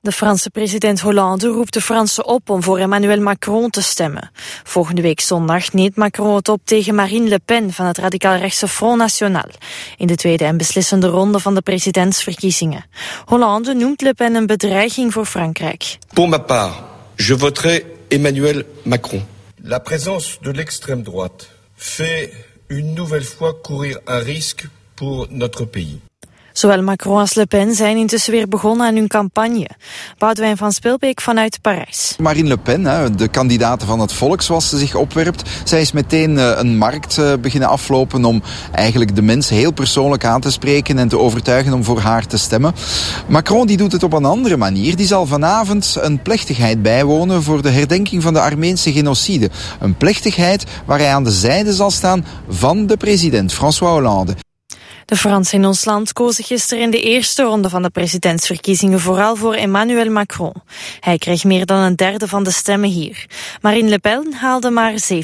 De Franse president Hollande roept de Fransen op om voor Emmanuel Macron te stemmen. Volgende week zondag neemt Macron het op tegen Marine Le Pen van het radicaal-rechtse Front National in de tweede en beslissende ronde van de presidentsverkiezingen. Hollande noemt Le Pen een bedreiging voor Frankrijk. Pour ma part, je voterai Emmanuel Macron. La présence de l'extrême droite fait une nouvelle fois courir un risque pour notre pays. Zowel Macron als Le Pen zijn intussen weer begonnen aan hun campagne. Boudewijn van Spilbeek vanuit Parijs. Marine Le Pen, de kandidaat van het volk zoals ze zich opwerpt, zij is meteen een markt beginnen aflopen om eigenlijk de mensen heel persoonlijk aan te spreken en te overtuigen om voor haar te stemmen. Macron die doet het op een andere manier. Die zal vanavond een plechtigheid bijwonen voor de herdenking van de Armeense genocide. Een plechtigheid waar hij aan de zijde zal staan van de president François Hollande. De Fransen in ons land kozen gisteren in de eerste ronde van de presidentsverkiezingen vooral voor Emmanuel Macron. Hij kreeg meer dan een derde van de stemmen hier. Marine Le Pen haalde maar 7%.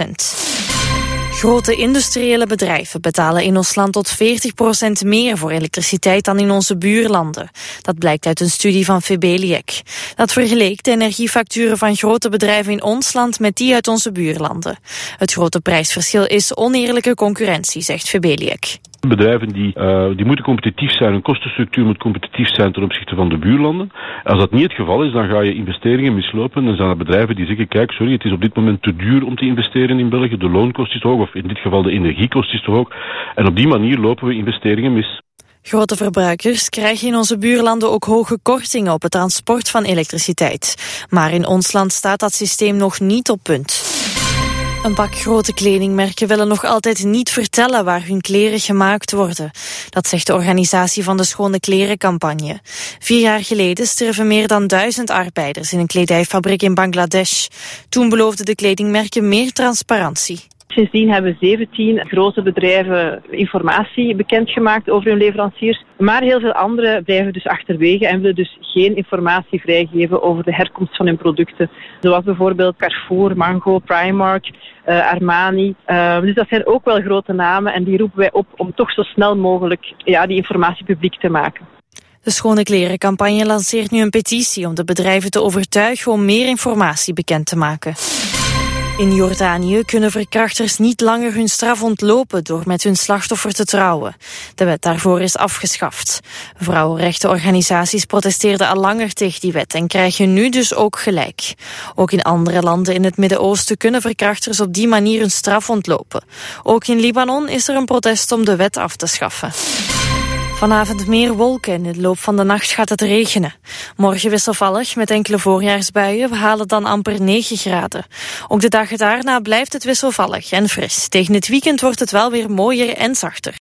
Grote industriële bedrijven betalen in ons land tot 40% meer voor elektriciteit dan in onze buurlanden. Dat blijkt uit een studie van Febeliec. Dat vergeleek de energiefacturen van grote bedrijven in ons land met die uit onze buurlanden. Het grote prijsverschil is oneerlijke concurrentie, zegt Febeliec. Bedrijven die moeten competitief zijn, hun kostenstructuur moet competitief zijn ten opzichte van de buurlanden. Als dat niet het geval is, dan ga je investeringen mislopen. Dan zijn er bedrijven die zeggen, kijk, sorry, het is op dit moment te duur om te investeren in België. De loonkost is te hoog, of in dit geval de energiekost is te hoog. En op die manier lopen we investeringen mis. Grote verbruikers krijgen in onze buurlanden ook hoge kortingen op het transport van elektriciteit. Maar in ons land staat dat systeem nog niet op punt. Een pak grote kledingmerken willen nog altijd niet vertellen waar hun kleren gemaakt worden. Dat zegt de organisatie van de Schone Klerencampagne. 4 jaar geleden sterven meer dan 1000 arbeiders in een kledijfabriek in Bangladesh. Toen beloofden de kledingmerken meer transparantie. Sindsdien hebben 17 grote bedrijven informatie bekendgemaakt over hun leveranciers. Maar heel veel anderen blijven dus achterwege en willen dus geen informatie vrijgeven over de herkomst van hun producten. Zoals bijvoorbeeld Carrefour, Mango, Primark, Armani. Dus dat zijn ook wel grote namen en die roepen wij op om toch zo snel mogelijk die informatie publiek te maken. De Schone Klerencampagne lanceert nu een petitie om de bedrijven te overtuigen om meer informatie bekend te maken. In Jordanië kunnen verkrachters niet langer hun straf ontlopen door met hun slachtoffer te trouwen. De wet daarvoor is afgeschaft. Vrouwenrechtenorganisaties protesteerden al langer tegen die wet en krijgen nu dus ook gelijk. Ook in andere landen in het Midden-Oosten kunnen verkrachters op die manier hun straf ontlopen. Ook in Libanon is er een protest om de wet af te schaffen. Vanavond meer wolken en in de loop van de nacht gaat het regenen. Morgen wisselvallig met enkele voorjaarsbuien. We halen dan amper 9 graden. Ook de dagen daarna blijft het wisselvallig en fris. Tegen het weekend wordt het wel weer mooier en zachter.